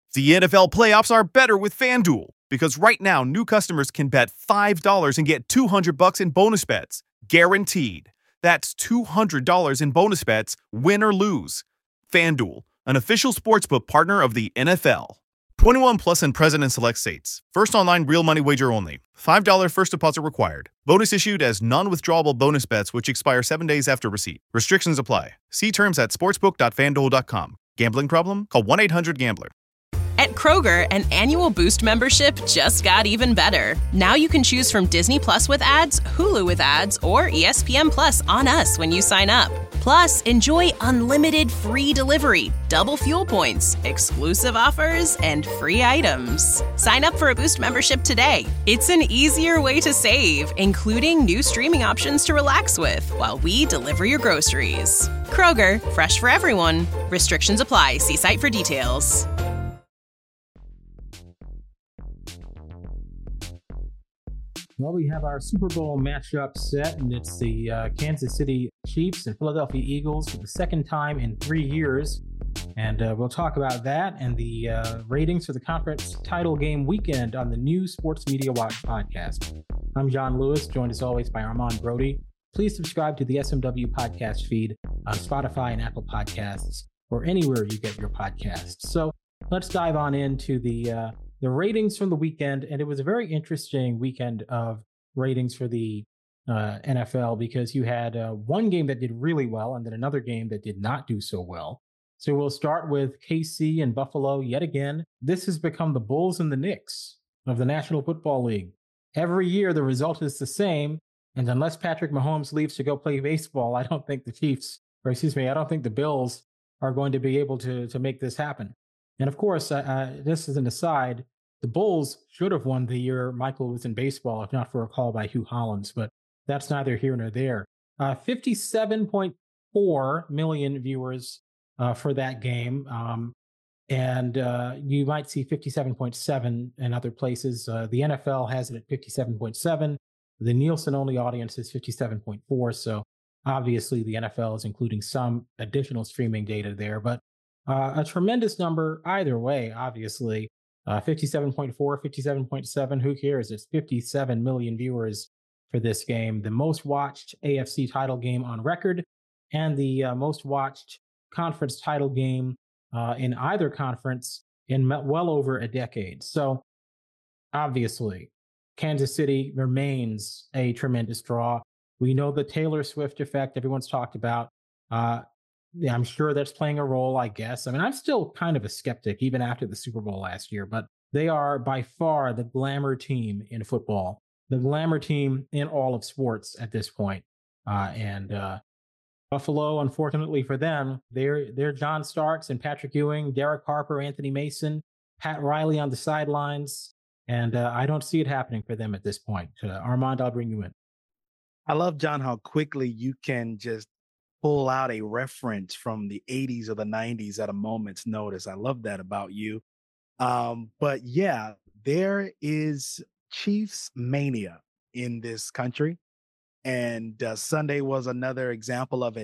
The NFL playoffs are better with FanDuel because right now new customers can bet $5 and get $200 in bonus bets, guaranteed. That's $200 in bonus bets, win or lose. FanDuel, an official sportsbook partner of the NFL. 21 plus and present in select states. First online real money wager only. $5 first deposit required. Bonus issued as non-withdrawable bonus bets which expire 7 days after receipt. Restrictions apply. See terms at sportsbook.fanduel.com. Gambling problem? Call 1-800-GAMBLER. At Kroger, an annual Boost membership just got even better. Now you can choose from Disney Plus with ads, Hulu with ads, or ESPN Plus on us when you sign up. Plus, enjoy unlimited free delivery, double fuel points, exclusive offers, and free items. Sign up for a Boost membership today. It's an easier way to save, including new streaming options to relax with while we deliver your groceries. Kroger, fresh for everyone. Restrictions apply. See site for details. Well, we have our Super Bowl matchup set, and it's the Kansas City Chiefs and Philadelphia Eagles for the second time in 3 years. And we'll talk about that and the ratings for the conference title game weekend on the new Sports Media Watch podcast. I'm John Lewis, joined as always by Armand Brody. Please subscribe to the SMW podcast feed on Spotify and Apple Podcasts or anywhere you get your podcasts. So let's dive on into the ratings from the weekend, and it was a very interesting weekend of ratings for the NFL because you had one game that did really well and then another game that did not do so well. So we'll start with KC and Buffalo yet again. This has become the Bulls and the Knicks of the National Football League. Every year the result is the same, and unless Patrick Mahomes leaves to go play baseball, I don't think I don't think the Bills are going to be able to make this happen. And of course, this is an aside, the Bulls should have won the year Michael was in baseball, if not for a call by Hugh Hollins, but that's neither here nor there. 57.4 million viewers for that game. And you might see 57.7 in other places. The NFL has it at 57.7. The Nielsen-only audience is 57.4. So obviously the NFL is including some additional streaming data there, but a tremendous number either way, obviously. 57.4, 57.7, who cares? It's 57 million viewers for this game. The most watched AFC title game on record and the most watched conference title game in either conference in well over a decade. So obviously, Kansas City remains a tremendous draw. We know the Taylor Swift effect everyone's talked about. Yeah, I'm sure that's playing a role, I guess. I mean, I'm still kind of a skeptic, even after the Super Bowl last year, but they are by far the glamour team in football, the glamour team in all of sports at this point. And Buffalo, unfortunately for them, they're John Starks and Patrick Ewing, Derek Harper, Anthony Mason, Pat Riley on the sidelines. And I don't see it happening for them at this point. Armand, I'll bring you in. I love, John, how quickly you can just pull out a reference from the 80s or the 90s at a moment's notice. I love that about you. But yeah, there is Chiefs mania in this country. And Sunday was another example of it.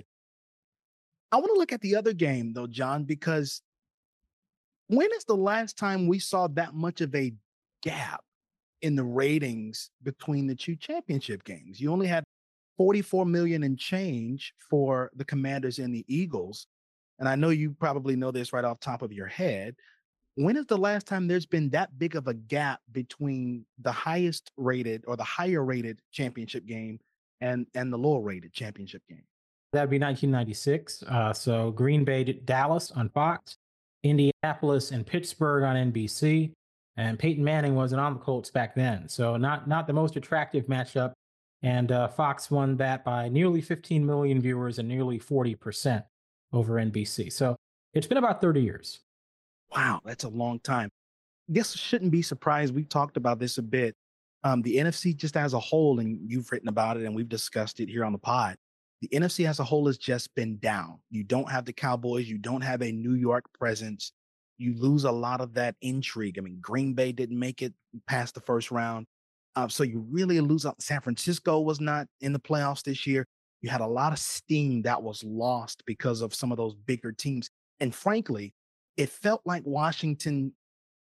I want to look at the other game, though, John, because when is the last time we saw that much of a gap in the ratings between the two championship games? You only had 44 million and change for the Commanders and the Eagles. And I know you probably know this right off top of your head. When is the last time there's been that big of a gap between the highest rated or the higher rated championship game and the lower rated championship game? That'd be 1996. So Green Bay, Dallas on Fox, Indianapolis and Pittsburgh on NBC, and Peyton Manning wasn't on the Colts back then. So not the most attractive matchup. And Fox won that by nearly 15 million viewers and nearly 40% over NBC. So it's been about 30 years. Wow, that's a long time. This shouldn't be surprised. We've talked about this a bit. The NFC just as a whole, and you've written about it and we've discussed it here on the pod, the NFC as a whole has just been down. You don't have the Cowboys. You don't have a New York presence. You lose a lot of that intrigue. I mean, Green Bay didn't make it past the first round. So you really lose out. San Francisco was not in the playoffs this year. You had a lot of steam that was lost because of some of those bigger teams. And frankly, it felt like Washington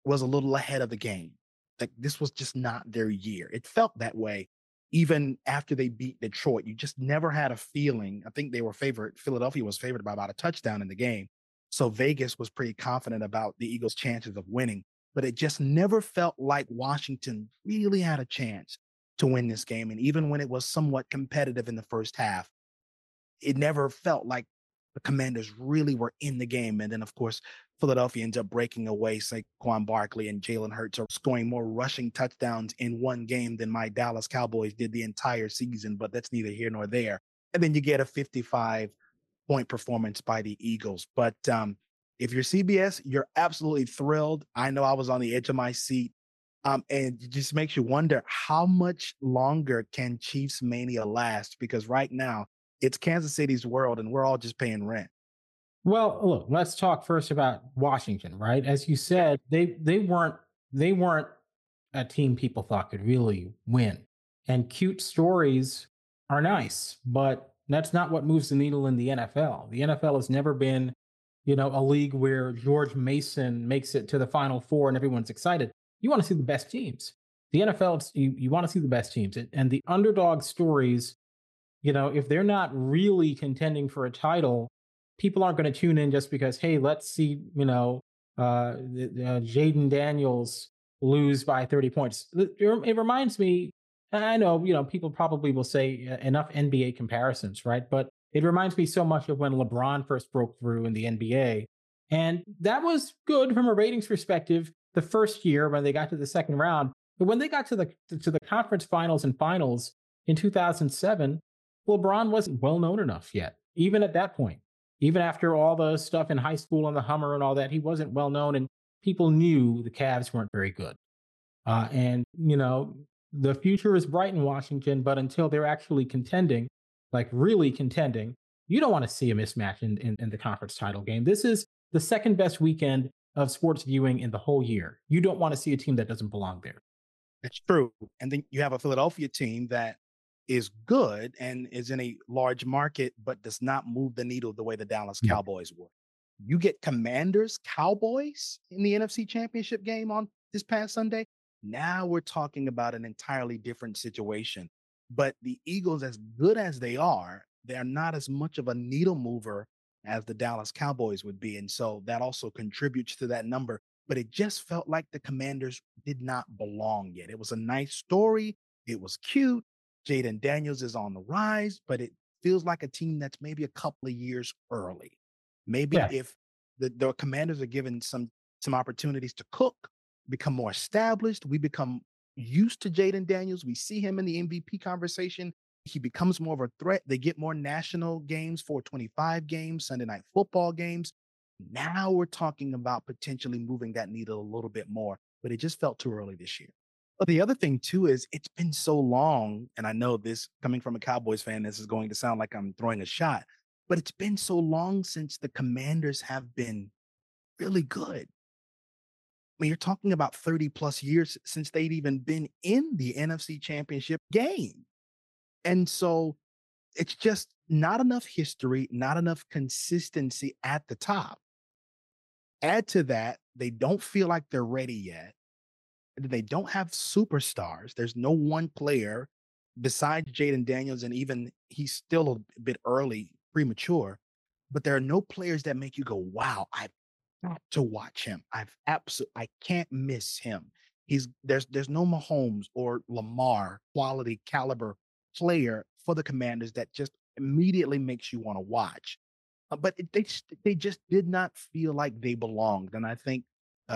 was a little ahead of the game. Like this was just not their year. It felt that way even after they beat Detroit. You just never had a feeling. I think they were favored. Philadelphia was favored by about a touchdown in the game. So Vegas was pretty confident about the Eagles' chances of winning, but it just never felt like Washington really had a chance to win this game. And even when it was somewhat competitive in the first half, it never felt like the Commanders really were in the game. And then, of course, Philadelphia ends up breaking away. Saquon Barkley and Jalen Hurts are scoring more rushing touchdowns in one game than my Dallas Cowboys did the entire season, but that's neither here nor there. And then you get a 55-point performance by the Eagles. But if you're CBS, you're absolutely thrilled. I know I was on the edge of my seat. And it just makes you wonder, how much longer can Chiefs mania last? Because right now, it's Kansas City's world, and we're all just paying rent. Well, look, let's talk first about Washington, right? As you said, they weren't a team people thought could really win. And cute stories are nice, but that's not what moves the needle in the NFL. The NFL has never been, a league where George Mason makes it to the Final Four and everyone's excited. You want to see the best teams. The NFL, you want to see the best teams, and the underdog stories. If they're not really contending for a title, people aren't going to tune in just because, hey, let's see, Jaden Daniels lose by 30 points. It reminds me, I know, people probably will say enough NBA comparisons, right? But it reminds me so much of when LeBron first broke through in the NBA. And that was good from a ratings perspective the first year when they got to the second round. But when they got to the conference finals and finals in 2007, LeBron wasn't well known enough yet, even at that point. Even after all the stuff in high school and the Hummer and all that, he wasn't well known, and people knew the Cavs weren't very good. The future is bright in Washington, but until they're actually contending, like really contending, you don't want to see a mismatch in the conference title game. This is the second best weekend of sports viewing in the whole year. You don't want to see a team that doesn't belong there. That's true. And then you have a Philadelphia team that is good and is in a large market, but does not move the needle the way the Dallas Cowboys would. You get Commanders, Cowboys in the NFC Championship game on this past Sunday. Now we're talking about an entirely different situation. But the Eagles, as good as they're not as much of a needle mover as the Dallas Cowboys would be. And so that also contributes to that number. But it just felt like the Commanders did not belong yet. It was a nice story. It was cute. Jaden Daniels is on the rise, but it feels like a team that's maybe a couple of years early. Maybe if the Commanders are given some opportunities to cook, become more established, we become used to Jaden Daniels. We see him in the MVP conversation. He becomes more of a threat. They get more national games, 425 games, Sunday night football games. Now we're talking about potentially moving that needle a little bit more, but it just felt too early this year. But the other thing, too, is it's been so long, and I know this, coming from a Cowboys fan, this is going to sound like I'm throwing a shot, but it's been so long since the Commanders have been really good. I mean, you're talking about 30-plus years since they'd even been in the NFC Championship game. And so it's just not enough history, not enough consistency at the top. Add to that, they don't feel like they're ready yet. They don't have superstars. There's no one player besides Jaden Daniels, and even he's still a bit early, premature, but there are no players that make you go, wow, I've got to watch him. I can't miss him. There's no Mahomes or Lamar quality caliber player for the Commanders that just immediately makes you want to watch. But they just did not feel like they belonged. And I think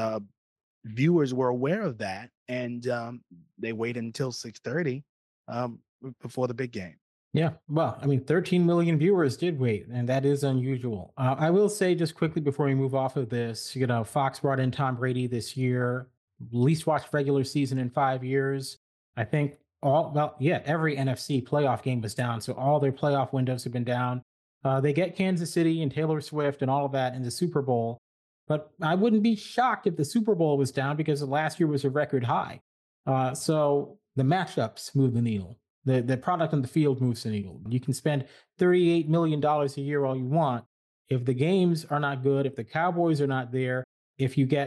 viewers were aware of that, and they waited until 6:30 before the big game. Yeah, well, I mean, 13 million viewers did wait, and that is unusual. I will say just quickly before we move off of this, Fox brought in Tom Brady this year, least watched regular season in 5 years. I think every NFC playoff game was down, so all their playoff windows have been down. They get Kansas City and Taylor Swift and all of that in the Super Bowl. But I wouldn't be shocked if the Super Bowl was down because last year was a record high. So the matchups move the needle. The product on the field moves the needle. You can spend $38 million a year all you want. If the games are not good, if the Cowboys are not there, if you get,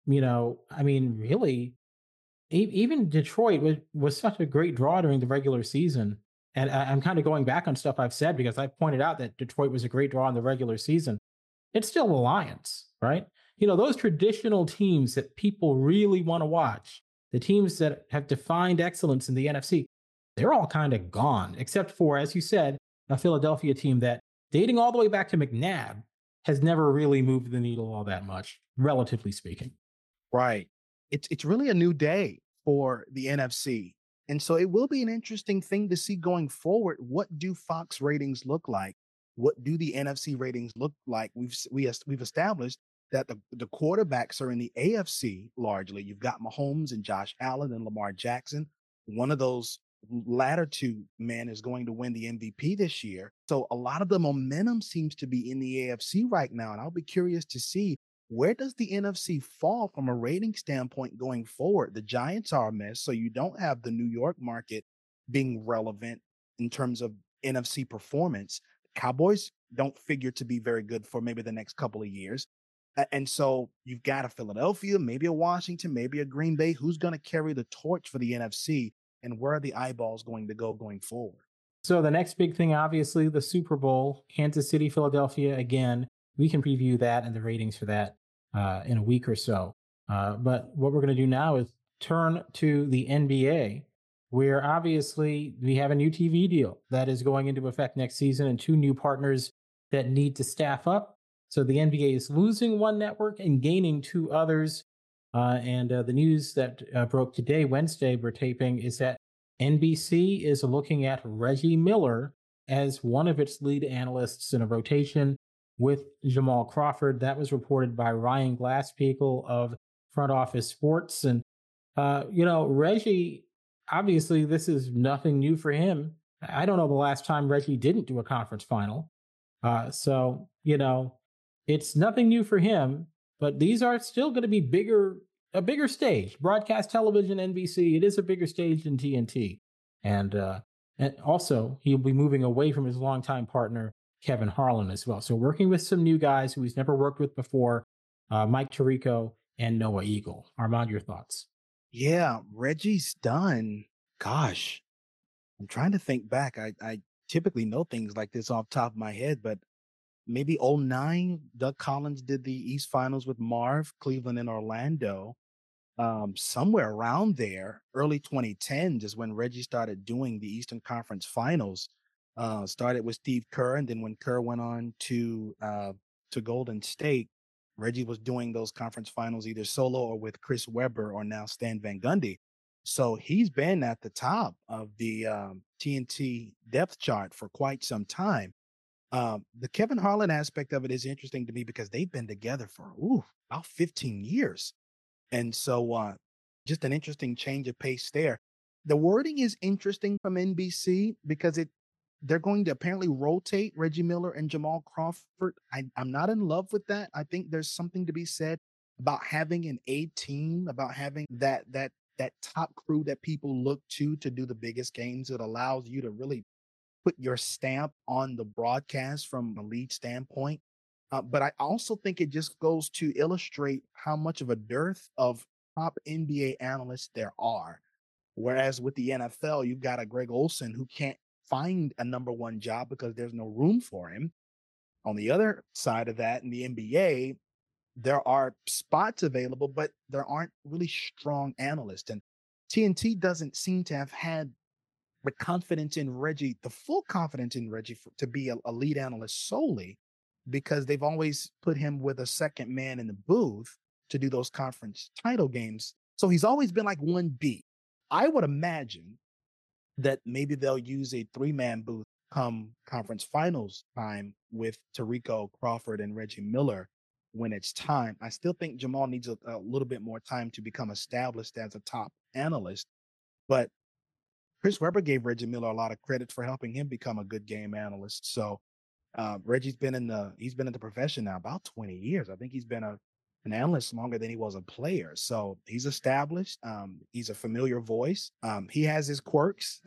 I mean, really, even Detroit was such a great draw during the regular season. And I'm kind of going back on stuff I've said because I pointed out that Detroit was a great draw in the regular season. It's still the Lions, right? Those traditional teams that people really want to watch, the teams that have defined excellence in the NFC, they're all kind of gone, except for, as you said, a Philadelphia team that, dating all the way back to McNabb, has never really moved the needle all that much, relatively speaking. Right. It's really a new day for the NFC. And so it will be an interesting thing to see going forward. What do Fox ratings look like? What do the NFC ratings look like? We've established that the quarterbacks are in the AFC largely. You've got Mahomes and Josh Allen and Lamar Jackson. One of those latter two men is going to win the MVP this year. So a lot of the momentum seems to be in the AFC right now. And I'll be curious to see, where does the NFC fall from a rating standpoint going forward? The Giants are a mess, so you don't have the New York market being relevant in terms of NFC performance. Cowboys don't figure to be very good for maybe the next couple of years. And so you've got a Philadelphia, maybe a Washington, maybe a Green Bay. Who's going to carry the torch for the NFC, and where are the eyeballs going to go going forward? So the next big thing, obviously, the Super Bowl, Kansas City, Philadelphia again. We can preview that and the ratings for that in a week or so. But what we're going to do now is turn to the NBA, where obviously we have a new TV deal that is going into effect next season and two new partners that need to staff up. So the NBA is losing one network and gaining two others. And the news that broke today, Wednesday, we're taping, is that NBC is looking at Reggie Miller as one of its lead analysts in a rotation with Jamal Crawford. That was reported by Ryan Glasspiegel of Front Office Sports. And, Reggie, obviously, this is nothing new for him. I don't know the last time Reggie didn't do a conference final. So, it's nothing new for him, but these are still going to be a bigger stage. Broadcast television, NBC, it is a bigger stage than TNT. And also, he'll be moving away from his longtime partner, Kevin Harlan, as well. So working with some new guys who he's never worked with before, Mike Tirico and Noah Eagle. Armand, your thoughts? Yeah, Reggie's done. Gosh, I'm trying to think back. I typically know things like this off the top of my head, but maybe 2009, Doug Collins did the East Finals with Marv, Cleveland and Orlando. Somewhere around there, early 2010s is when Reggie started doing the Eastern Conference Finals. Started with Steve Kerr, and then when Kerr went on to Golden State, Reggie was doing those conference finals either solo or with Chris Webber or now Stan Van Gundy. So he's been at the top of the TNT depth chart for quite some time. The Kevin Harlan aspect of it is interesting to me because they've been together for about 15 years. And so just an interesting change of pace there. The wording is interesting from NBC because they're going to apparently rotate Reggie Miller and Jamal Crawford. I'm not in love with that. I think there's something to be said about having an A team, about having that top crew that people look to do the biggest games. It allows you to really put your stamp on the broadcast from a lead standpoint. But I also think it just goes to illustrate how much of a dearth of top NBA analysts there are. Whereas with the NFL, you've got a Greg Olsen who can't find a number one job because there's no room for him. On the other side of that, in the NBA, there are spots available, but there aren't really strong analysts. And TNT doesn't seem to have had the confidence in Reggie, the full confidence in Reggie to be a lead analyst solely, because they've always put him with a second man in the booth to do those conference title games. So he's always been like 1B. I would imagine that maybe they'll use a 3-man booth come conference finals time with Tirico, Crawford, and Reggie Miller when it's time. I still think Jamal needs a little bit more time to become established as a top analyst, but Chris Webber gave Reggie Miller a lot of credit for helping him become a good game analyst. So Reggie's been in the profession now about 20 years. I think he's been an analyst longer than he was a player. So he's established. He's a familiar voice. He has his quirks,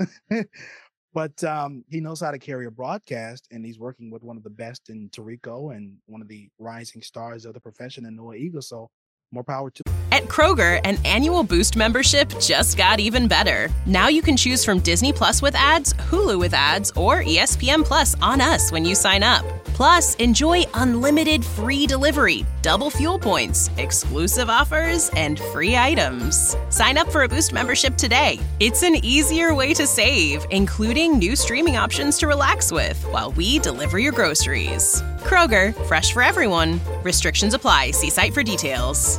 but he knows how to carry a broadcast, and he's working with one of the best in Tirico and one of the rising stars of the profession in Noah Eagle. So more power to. At Kroger, an annual Boost membership just got even better. Now you can choose from Disney Plus with ads, Hulu with ads, or ESPN Plus on us when you sign up. Plus, enjoy unlimited free delivery, double fuel points, exclusive offers, and free items. Sign up for a Boost membership today. It's an easier way to save, including new streaming options to relax with while we deliver your groceries. Kroger, fresh for everyone. Restrictions apply. See site for details.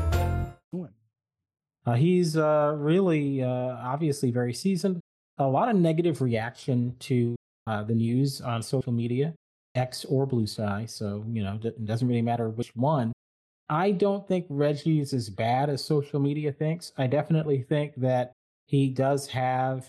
He's really obviously very seasoned. A lot of negative reaction to the news on social media, X or Blue Sky. So, it doesn't really matter which one. I don't think Reggie is as bad as social media thinks. I definitely think that he does have,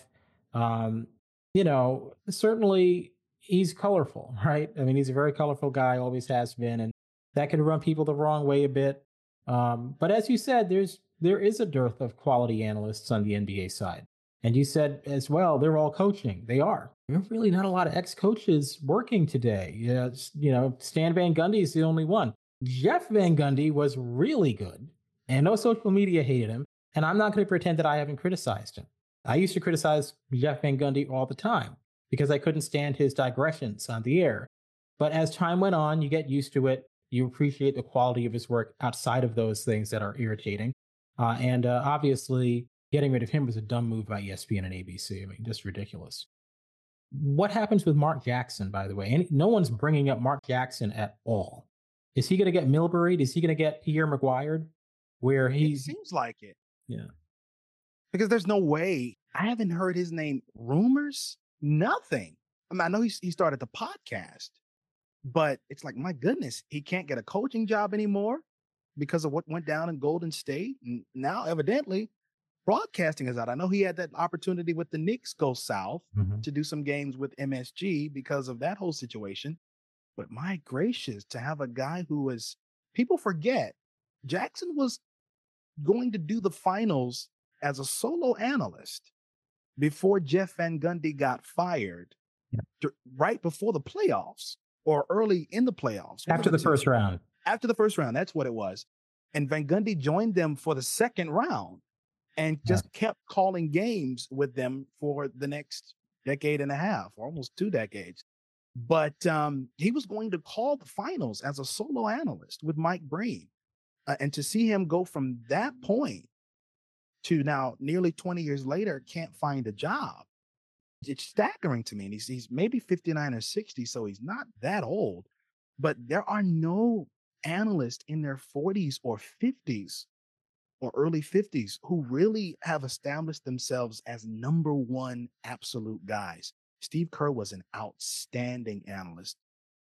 certainly he's colorful, right? I mean, he's a very colorful guy, always has been. And that can run people the wrong way a bit. But as you said, there is a dearth of quality analysts on the NBA side. And you said as well, they're all coaching. They are. There's really not a lot of ex-coaches working today. Stan Van Gundy is the only one. Jeff Van Gundy was really good, and no social media hated him. And I'm not going to pretend that I haven't criticized him. I used to criticize Jeff Van Gundy all the time because I couldn't stand his digressions on the air. But as time went on, you get used to it. You appreciate the quality of his work outside of those things that are irritating. And obviously, getting rid of him was a dumb move by ESPN and ABC. I mean, just ridiculous. What happens with Mark Jackson, by the way? And no one's bringing up Mark Jackson at all. Is he going to get Milbury? Is he going to get Pierre Maguire? Where It seems like it. Yeah. Because there's no way. I haven't heard his name. Rumors? Nothing. I mean, I know he started the podcast, but it's like, my goodness, he can't get a coaching job anymore because of what went down in Golden State. And now, evidently, broadcasting is out. I know he had that opportunity with the Knicks go south to do some games with MSG because of that whole situation. But my gracious, to have a guy who was, people forget, Jackson was going to do the finals as a solo analyst before Jeff Van Gundy got fired right before the playoffs or early in the playoffs. After the first round. After the first round, that's what it was. And Van Gundy joined them for the second round and just kept calling games with them for the next decade and a half, almost 2 decades. But he was going to call the finals as a solo analyst with Mike Breen. And to see him go from that point to now nearly 20 years later, can't find a job. It's staggering to me. And he's maybe 59 or 60, so he's not that old. But there are no analysts in their 40s or 50s or early 50s who really have established themselves as number one absolute guys. Steve Kerr was an outstanding analyst.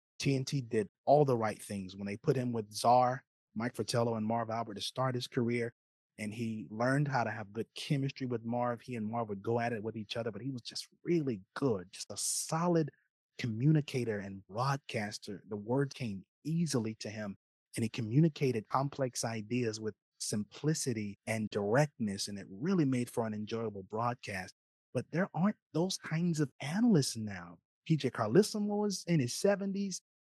TNT did all the right things when they put him with Czar, Mike Fratello, and Marv Albert to start his career. And he learned how to have good chemistry with Marv. He and Marv would go at it with each other, but he was just really good, just a solid communicator and broadcaster. The word came easily to him, and he communicated complex ideas with simplicity and directness, and it really made for an enjoyable broadcast. But there aren't those kinds of analysts now. PJ Carlesimo is in his 70s.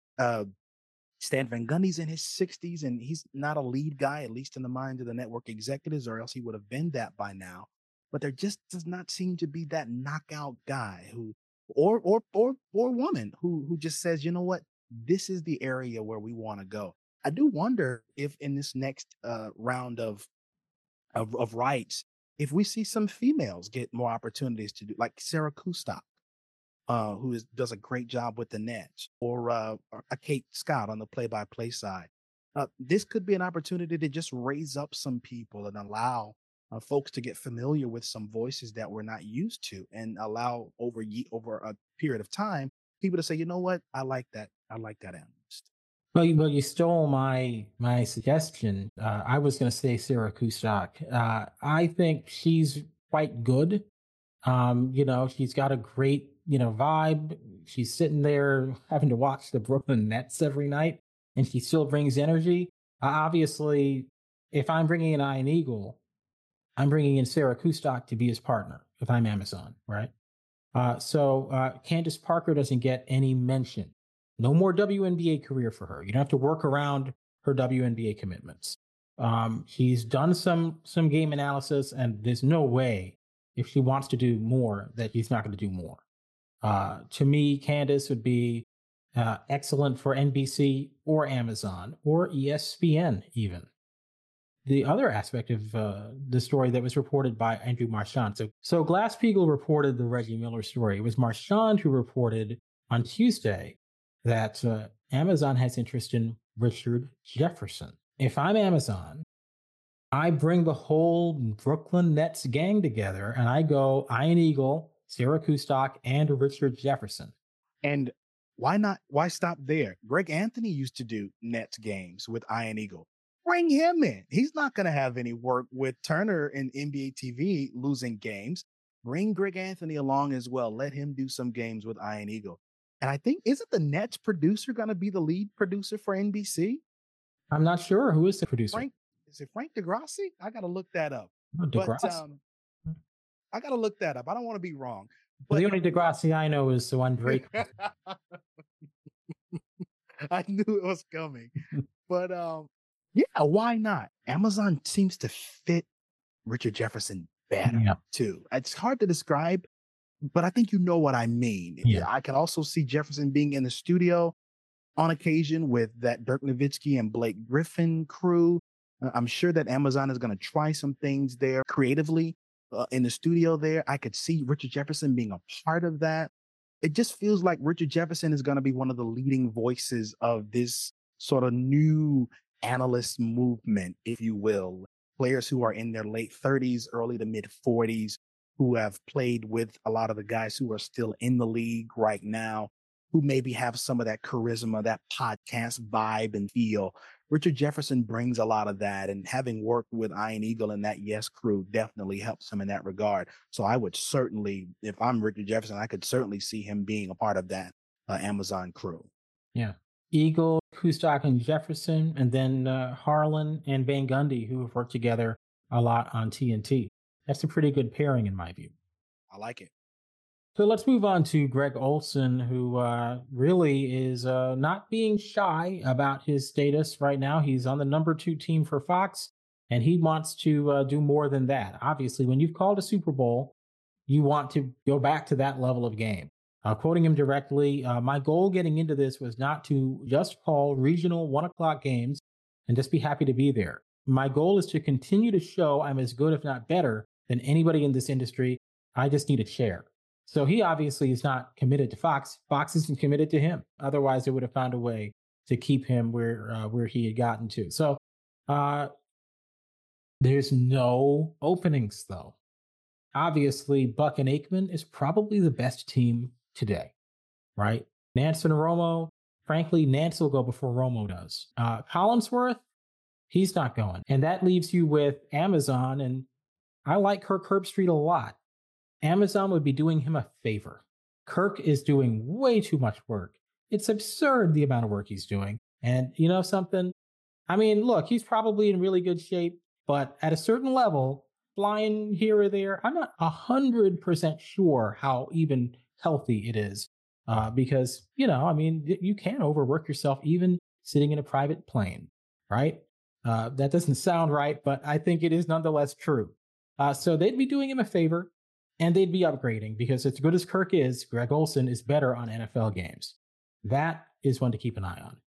Stan Van Gundy's in his 60s, and he's not a lead guy, at least in the minds of the network executives, or else he would have been that by now. But there just does not seem to be that knockout guy who, or woman who just says, you know what, this is the area where we want to go. I do wonder if in this next round of rights, if we see some females get more opportunities to do, like Sarah Kustok, who does a great job with the Nets, or a Kate Scott on the play-by-play side. This could be an opportunity to just raise up some people and allow folks to get familiar with some voices that we're not used to, and allow over a period of time people to say, you know what, I like that analyst. Well, you stole my suggestion. I was going to say Sarah Kustok. I think she's quite good. She's got a great vibe. She's sitting there having to watch the Brooklyn Nets every night, and she still brings energy. Obviously, if I'm bringing in Ian Eagle, I'm bringing in Sarah Kustok to be his partner if I'm Amazon, right? So Candace Parker doesn't get any mention. No more WNBA career for her. You don't have to work around her WNBA commitments. She's done some game analysis, and there's no way if she wants to do more that she's not going to do more. To me, Candace would be excellent for NBC or Amazon or ESPN even. The other aspect of the story that was reported by Andrew Marchand. So Glass-Steagall reported the Reggie Miller story. It was Marchand who reported on Tuesday that Amazon has interest in Richard Jefferson. If I'm Amazon, I bring the whole Brooklyn Nets gang together and I go Ian Eagle, Sarah Kustok, and Richard Jefferson. And why stop there? Greg Anthony used to do Nets games with Ian Eagle. Bring him in. He's not going to have any work with Turner and NBA TV losing games. Bring Greg Anthony along as well. Let him do some games with Ian Eagle. And I think, isn't the Nets producer going to be the lead producer for NBC? I'm not sure. Who is the producer? Is it Frank DeGrassi? I got to look that up. Oh, DeGrassi? I got to look that up. I don't want to be wrong. But the only DeGrassi I know is the one Drake. I knew it was coming. But yeah, why not? Amazon seems to fit Richard Jefferson better too. It's hard to describe, but I think you know what I mean. Yeah. I can also see Jefferson being in the studio on occasion with that Dirk Nowitzki and Blake Griffin crew. I'm sure that Amazon is going to try some things there creatively in the studio there. I could see Richard Jefferson being a part of that. It just feels like Richard Jefferson is going to be one of the leading voices of this sort of new analyst movement, if you will. Players who are in their late 30s, early to mid 40s, who have played with a lot of the guys who are still in the league right now, who maybe have some of that charisma, that podcast vibe and feel. Richard Jefferson brings a lot of that, and having worked with Ian Eagle and that Yes crew definitely helps him in that regard. So I would certainly, if I'm Richard Jefferson, I could certainly see him being a part of that Amazon crew. Yeah. Eagle, Kustok, and Jefferson, and then Harlan and Van Gundy, who have worked together a lot on TNT. That's a pretty good pairing in my view. I like it. So let's move on to Greg Olsen, who really is not being shy about his status right now. He's on the number 2 team for Fox, and he wants to do more than that. Obviously, when you've called a Super Bowl, you want to go back to that level of game. Quoting him directly, my goal getting into this was not to just call regional 1 o'clock games and just be happy to be there. My goal is to continue to show I'm as good, if not better, than anybody in this industry. I just need a chair. So he obviously is not committed to Fox. Fox isn't committed to him. Otherwise, they would have found a way to keep him where he had gotten to. So there's no openings, though. Obviously, Buck and Aikman is probably the best team today, right? Nance and Romo, frankly, Nance will go before Romo does. Collinsworth, he's not going. And that leaves you with Amazon, and I like Kirk Herbstreit a lot. Amazon would be doing him a favor. Kirk is doing way too much work. It's absurd the amount of work he's doing. And you know something? I mean, look, he's probably in really good shape, but at a certain level, flying here or there, I'm not 100% sure how even healthy it is. Because, you know, I mean, you can overwork yourself even sitting in a private plane, right? That doesn't sound right, but I think it is nonetheless true. So they'd be doing him a favor. And they'd be upgrading because as good as Kirk is, Greg Olsen is better on NFL games. That is one to keep an eye on.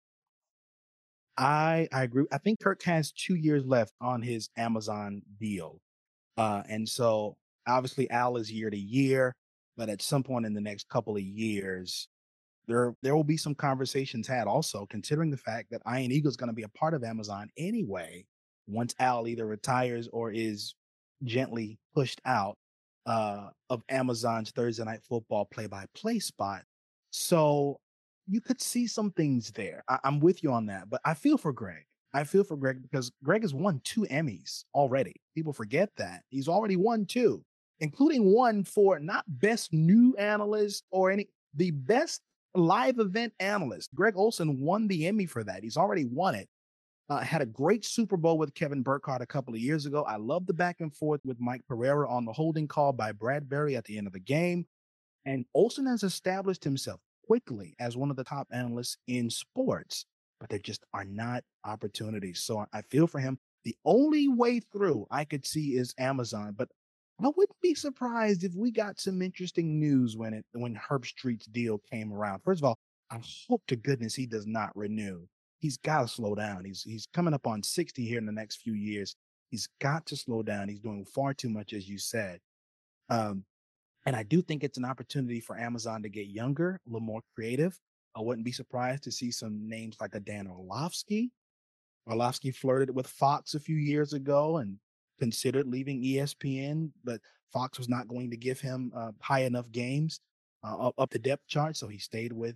I agree. I think Kirk has 2 years left on his Amazon deal. And so obviously Al is year to year, but at some point in the next couple of years, there will be some conversations had also, considering the fact that Ian Eagle is going to be a part of Amazon anyway, once Al either retires or is gently pushed out of Amazon's Thursday Night Football play-by-play spot. So you could see some things there. I'm with you on that, but I feel for Greg. I feel for Greg because Greg has won 2 Emmys already. People forget that. He's already won 2, including one for not best new analyst or the best live event analyst. Greg Olsen won the Emmy for that. He's already won it. Had a great Super Bowl with Kevin Burkhardt a couple of years ago. I love the back and forth with Mike Pereira on the holding call by Bradbury at the end of the game. And Olsen has established himself quickly as one of the top analysts in sports, but there just are not opportunities. So I feel for him. The only way through I could see is Amazon, but I wouldn't be surprised if we got some interesting news when Herb Street's deal came around. First of all, I hope to goodness he does not renew. He's got to slow down. He's coming up on 60 here in the next few years. He's got to slow down. He's doing far too much, as you said. Um, and I do think it's an opportunity for Amazon to get younger, a little more creative. I wouldn't be surprised to see some names like a Dan Orlovsky. Orlovsky flirted with Fox a few years ago and considered leaving ESPN, but Fox was not going to give him high enough games up the depth chart, so he stayed with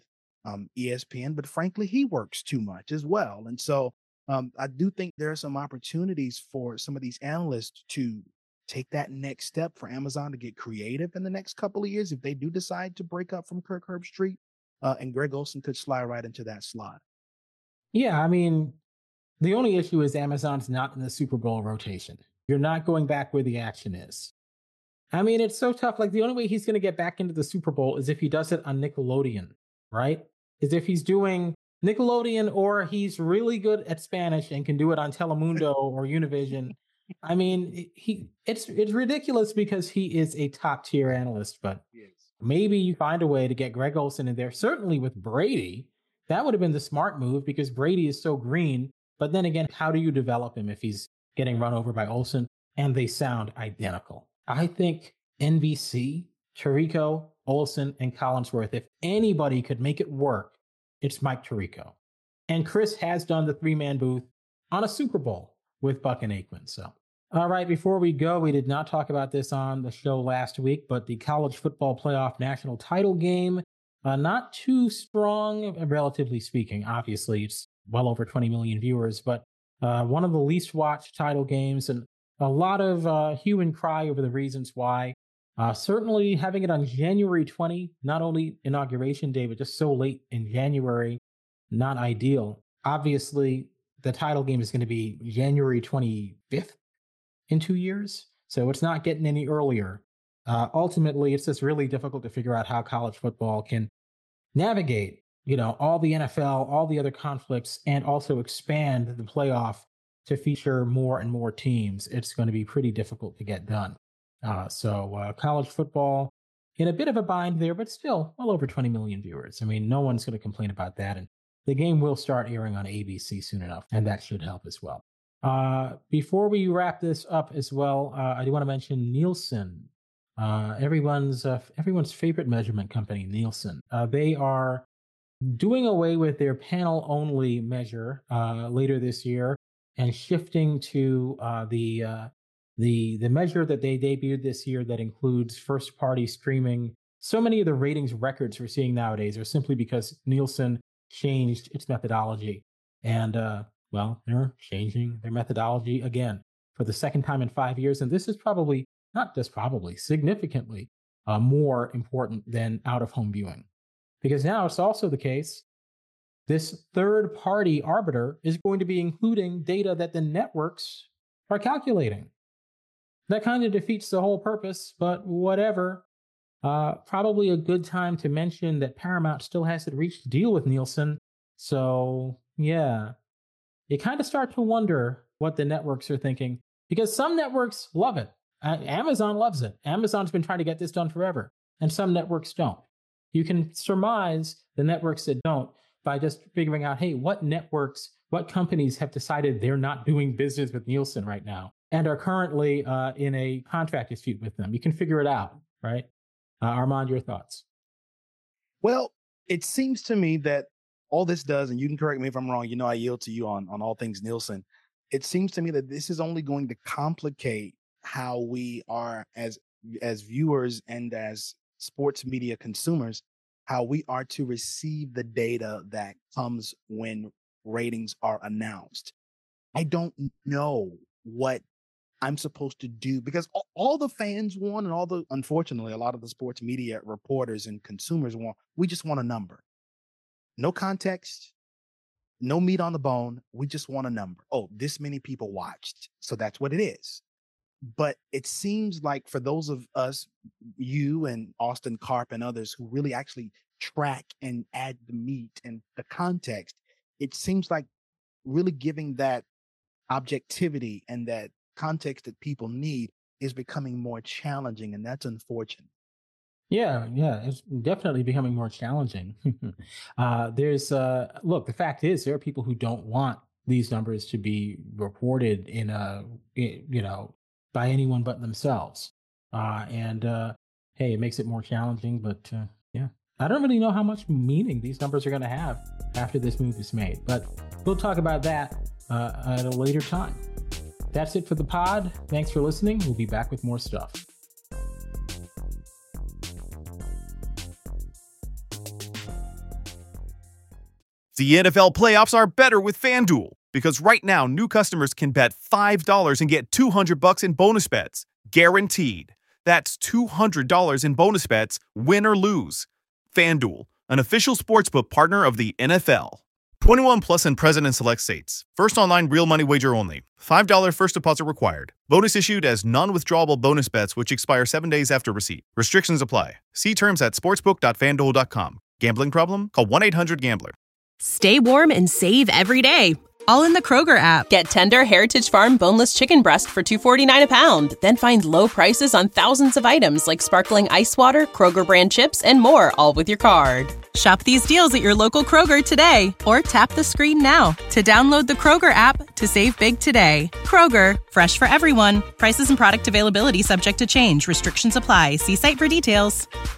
ESPN. But frankly, he works too much as well, and so I do think there are some opportunities for some of these analysts to take that next step for Amazon to get creative in the next couple of years if they do decide to break up from Kirk Herbstreit, and Greg Olsen could slide right into that slot. Yeah, I mean, the only issue is Amazon's not in the Super Bowl rotation. You're not going back where the action is. I mean, it's so tough. Like, the only way he's going to get back into the Super Bowl is if he does it on Nickelodeon, right? Is if he's doing Nickelodeon, or he's really good at Spanish and can do it on Telemundo or Univision. I mean, it's ridiculous because he is a top tier analyst, but maybe you find a way to get Greg Olsen in there. Certainly with Brady, that would have been the smart move because Brady is so green. But then again, how do you develop him if he's getting run over by Olsen and they sound identical? I think NBC, Tirico, Olsen, and Collinsworth, if anybody could make it work, it's Mike Tirico. And Chris has done the three-man booth on a Super Bowl with Buck and Aikman. So, all right, before we go, we did not talk about this on the show last week, but the college football playoff national title game, not too strong, relatively speaking. Obviously, it's well over 20 million viewers, but one of the least watched title games, and a lot of hue and cry over the reasons why. Certainly having it on January 20, not only inauguration day, but just so late in January, not ideal. Obviously, the title game is going to be January 25th in 2 years, so it's not getting any earlier. Ultimately, it's just really difficult to figure out how college football can navigate all the NFL, all the other conflicts, and also expand the playoff to feature more and more teams. It's going to be pretty difficult to get done. So college football in a bit of a bind there, but still well over 20 million viewers. I mean, no one's going to complain about that. And the game will start airing on ABC soon enough, and that should help as well. Before we wrap this up as well, I do want to mention Nielsen, everyone's favorite measurement company, Nielsen. They are doing away with their panel-only measure later this year and shifting to the measure that they debuted this year that includes first-party streaming. So many of the ratings records we're seeing nowadays are simply because Nielsen changed its methodology. And, they're changing their methodology again for the second time in 5 years. And this is probably, not just probably, significantly more important than out-of-home viewing. Because now it's also the case, this third-party arbiter is going to be including data that the networks are calculating. That kind of defeats the whole purpose, but whatever. Probably a good time to mention that Paramount still hasn't reached a deal with Nielsen. So, yeah, you kind of start to wonder what the networks are thinking, because some networks love it. Amazon loves it. Amazon's been trying to get this done forever, and some networks don't. You can surmise the networks that don't by just figuring out, hey, what companies have decided they're not doing business with Nielsen right now and are currently in a contract dispute with them. You can figure it out, right? Armand, your thoughts? Well, it seems to me that all this does, and you can correct me if I'm wrong, I yield to you on all things Nielsen. It seems to me that this is only going to complicate how we are as viewers and as sports media consumers, how we are to receive the data that comes when ratings are announced. I don't know what I'm supposed to do, because all the fans want, and unfortunately, a lot of the sports media reporters and consumers want, we just want a number. No context, no meat on the bone. We just want a number. Oh, this many people watched, so that's what it is. But it seems like for those of us, you and Austin Karp and others who really actually track and add the meat and the context, it seems like really giving that objectivity and that context that people need is becoming more challenging, and that's unfortunate. Yeah, it's definitely becoming more challenging. Look, the fact is, there are people who don't want these numbers to be reported by anyone but themselves. Hey, it makes it more challenging, but yeah, I don't really know how much meaning these numbers are going to have after this move is made, but we'll talk about that at a later time. That's it for the pod. Thanks for listening. We'll be back with more stuff. The NFL playoffs are better with FanDuel because right now new customers can bet $5 and get $200 in bonus bets, guaranteed. That's $200 in bonus bets, win or lose. FanDuel, an official sportsbook partner of the NFL. 21 plus and present in select states. First online real money wager only. $5 first deposit required. Bonus issued as non-withdrawable bonus bets which expire 7 days after receipt. Restrictions apply. See terms at sportsbook.fanduel.com. Gambling problem? Call 1-800-GAMBLER. Stay warm and save every day, all in the Kroger app. Get tender Heritage Farm boneless chicken breast for $2.49 a pound. Then find low prices on thousands of items like sparkling ice water, Kroger brand chips, and more, all with your card. Shop these deals at your local Kroger today, or tap the screen now to download the Kroger app to save big today. Kroger, fresh for everyone. Prices and product availability subject to change. Restrictions apply. See site for details.